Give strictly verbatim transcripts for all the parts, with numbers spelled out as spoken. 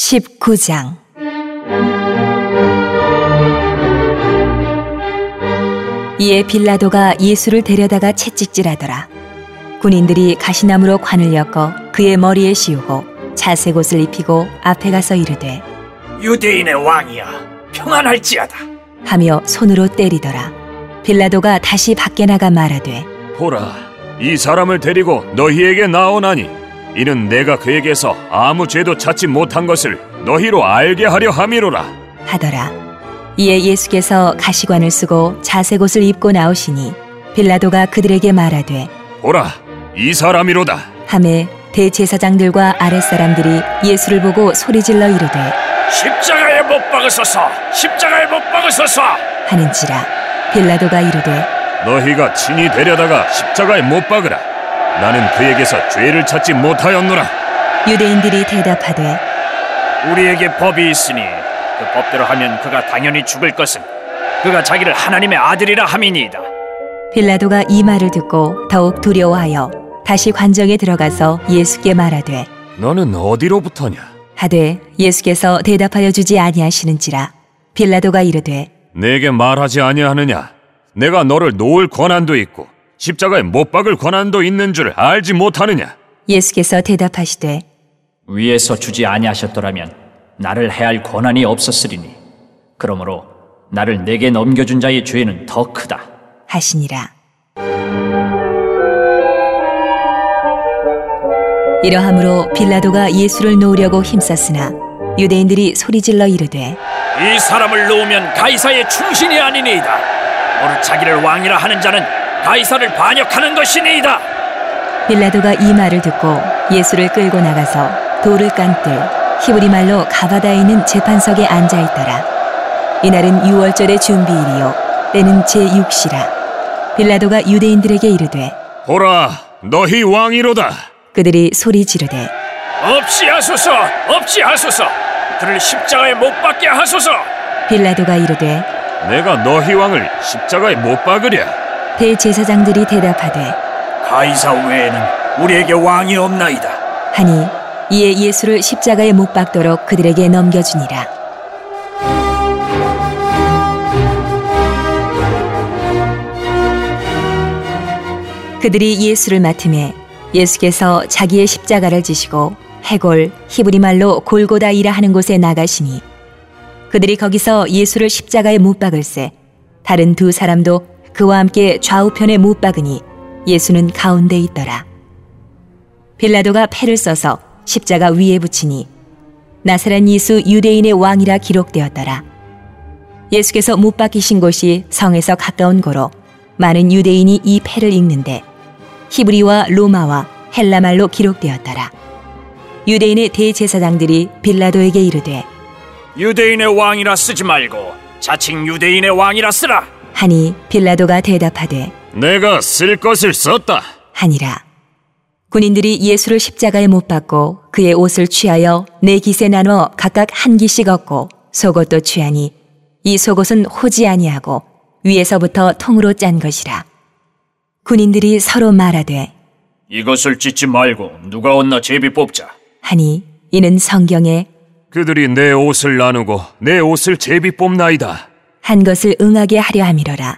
십구 장. 이에 빌라도가 예수를 데려다가 채찍질하더라. 군인들이 가시나무로 관을 엮어 그의 머리에 씌우고 자색 옷을 입히고 앞에 가서 이르되 유대인의 왕이야, 평안할지어다 하며 손으로 때리더라. 빌라도가 다시 밖에 나가 말하되 보라, 이 사람을 데리고 너희에게 나오나니 이는 내가 그에게서 아무 죄도 찾지 못한 것을 너희로 알게 하려 함이로라 하더라. 이에 예수께서 가시관을 쓰고 자색 옷을 입고 나오시니 빌라도가 그들에게 말하되 보라, 이 사람이로다 하매 대제사장들과 아랫사람들이 예수를 보고 소리질러 이르되 십자가에 못 박으소서, 십자가에 못 박으소서 하는지라. 빌라도가 이르되 너희가 친히 데려다가 십자가에 못 박으라. 나는 그에게서 죄를 찾지 못하였노라. 유대인들이 대답하되 우리에게 법이 있으니 그 법대로 하면 그가 당연히 죽을 것은 그가 자기를 하나님의 아들이라 함이니이다. 빌라도가 이 말을 듣고 더욱 두려워하여 다시 관정에 들어가서 예수께 말하되 너는 어디로부터냐? 하되 예수께서 대답하여 주지 아니하시는지라. 빌라도가 이르되 내게 말하지 아니하느냐? 내가 너를 놓을 권한도 있고 십자가에 못 박을 권한도 있는 줄 알지 못하느냐? 예수께서 대답하시되 위에서 주지 아니하셨더라면 나를 해할 권한이 없었으리니 그러므로 나를 내게 넘겨준 자의 죄는 더 크다 하시니라. 이러함으로 빌라도가 예수를 놓으려고 힘썼으나 유대인들이 소리질러 이르되 이 사람을 놓으면 가이사의 충신이 아니니이다. 오늘 자기를 왕이라 하는 자는 가이사를 반역하는 것이니이다. 빌라도가 이 말을 듣고 예수를 끌고 나가서 돌을 깐뜰 히브리 말로 가바다에 있는 재판석에 앉아있더라. 이날은 유월절의 준비일이요 때는 제육 시라. 빌라도가 유대인들에게 이르되 보라, 너희 왕이로다. 그들이 소리 지르되 없이 하소서, 없이 하소서, 그를 십자가에 못 박게 하소서. 빌라도가 이르되 내가 너희 왕을 십자가에 못 박으랴. 대제사장들이 대답하되 가이사 외에는 우리에게 왕이 없나이다 하니 이에 예수를 십자가에 못 박도록 그들에게 넘겨주니라. 그들이 예수를 맡음에 예수께서 자기의 십자가를 지시고 해골 히브리 말로 골고다이라 하는 곳에 나가시니 그들이 거기서 예수를 십자가에 못 박을새 다른 두 사람도 그와 함께 좌우편에 못 박으니 예수는 가운데 있더라. 빌라도가 패를 써서 십자가 위에 붙이니 나사렛 예수 유대인의 왕이라 기록되었더라. 예수께서 못 박히신 곳이 성에서 가까운 고로 많은 유대인이 이 패를 읽는데 히브리와 로마와 헬라말로 기록되었더라. 유대인의 대제사장들이 빌라도에게 이르되 유대인의 왕이라 쓰지 말고 자칭 유대인의 왕이라 쓰라 하니 빌라도가 대답하되 내가 쓸 것을 썼다 하니라. 군인들이 예수를 십자가에 못 박고 그의 옷을 취하여 네 깃에 나눠 각각 한 깃씩 얻고 속옷도 취하니 이 속옷은 호지 아니하고 위에서부터 통으로 짠 것이라. 군인들이 서로 말하되 이것을 찢지 말고 누가 얻나 제비 뽑자 하니 이는 성경에 그들이 내 옷을 나누고 내 옷을 제비 뽑나이다 한 것을 응하게 하려 함이로라.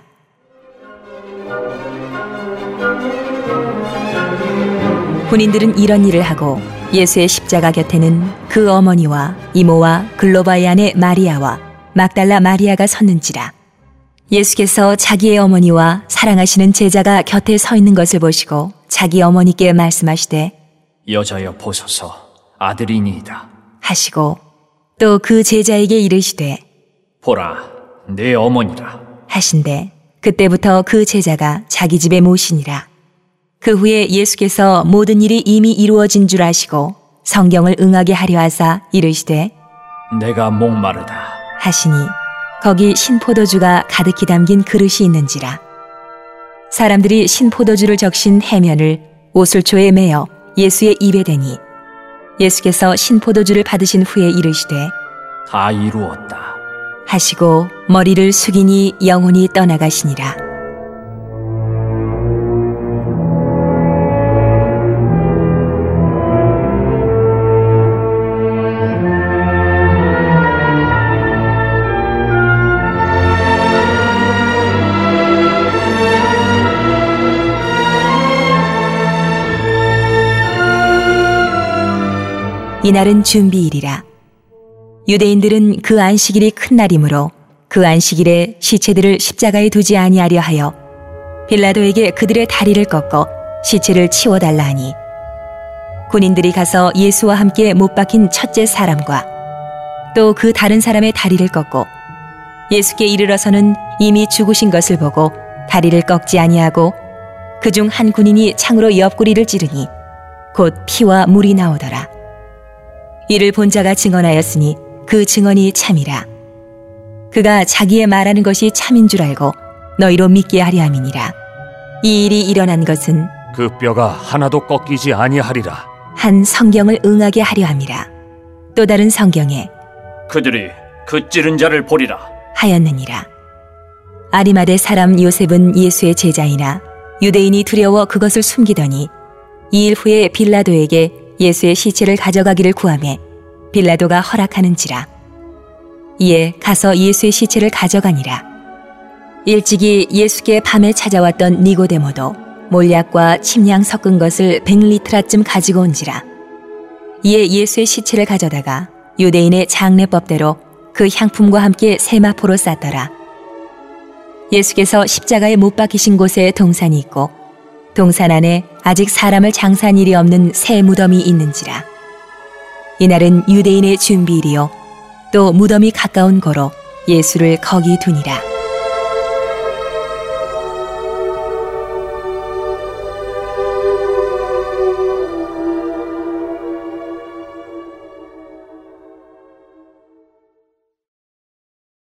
군인들은 이런 일을 하고 예수의 십자가 곁에는 그 어머니와 이모와 글로바의 아내 마리아와 막달라 마리아가 섰는지라. 예수께서 자기의 어머니와 사랑하시는 제자가 곁에 서 있는 것을 보시고 자기 어머니께 말씀하시되 여자여 보소서, 아들이니이다 하시고 또 그 제자에게 이르시되 보라, 내 어머니라 하신대 그때부터 그 제자가 자기 집에 모시니라. 그 후에 예수께서 모든 일이 이미 이루어진 줄 아시고 성경을 응하게 하려 하사 이르시되 내가 목마르다 하시니 거기 신포도주가 가득히 담긴 그릇이 있는지라. 사람들이 신포도주를 적신 해면을 오슬초에 매어 예수의 입에 대니 예수께서 신포도주를 받으신 후에 이르시되 다 이루었다 하시고 머리를 숙이니 영혼이 떠나가시니라. 이날은 준비일이라. 유대인들은 그 안식일이 큰 날이므로 그 안식일에 시체들을 십자가에 두지 아니하려 하여 빌라도에게 그들의 다리를 꺾어 시체를 치워달라 하니, 군인들이 가서 예수와 함께 못 박힌 첫째 사람과 또 그 다른 사람의 다리를 꺾고 예수께 이르러서는 이미 죽으신 것을 보고 다리를 꺾지 아니하고 그중 한 군인이 창으로 옆구리를 찌르니 곧 피와 물이 나오더라. 이를 본 자가 증언하였으니 그 증언이 참이라. 그가 자기의 말하는 것이 참인 줄 알고 너희로 믿게 하려 함이니라. 이 일이 일어난 것은 그 뼈가 하나도 꺾이지 아니하리라 한 성경을 응하게 하려 함이라. 또 다른 성경에 그들이 그 찌른 자를 보리라 하였느니라. 아리마대 사람 요셉은 예수의 제자이나 유대인이 두려워 그것을 숨기더니 이 일 후에 빌라도에게 예수의 시체를 가져가기를 구하매 빌라도가 허락하는지라. 이에 가서 예수의 시체를 가져가니라. 일찍이 예수께 밤에 찾아왔던 니고데모도 몰약과 침향 섞은 것을 백 리트라쯤 가지고 온지라. 이에 예수의 시체를 가져다가 유대인의 장례법대로 그 향품과 함께 세마포로 쌌더라. 예수께서 십자가에 못 박히신 곳에 동산이 있고 동산 안에 아직 사람을 장사한 일이 없는 새 무덤이 있는지라. 이날은 유대인의 준비일이요 또 무덤이 가까운 고로 예수를 거기 두니라.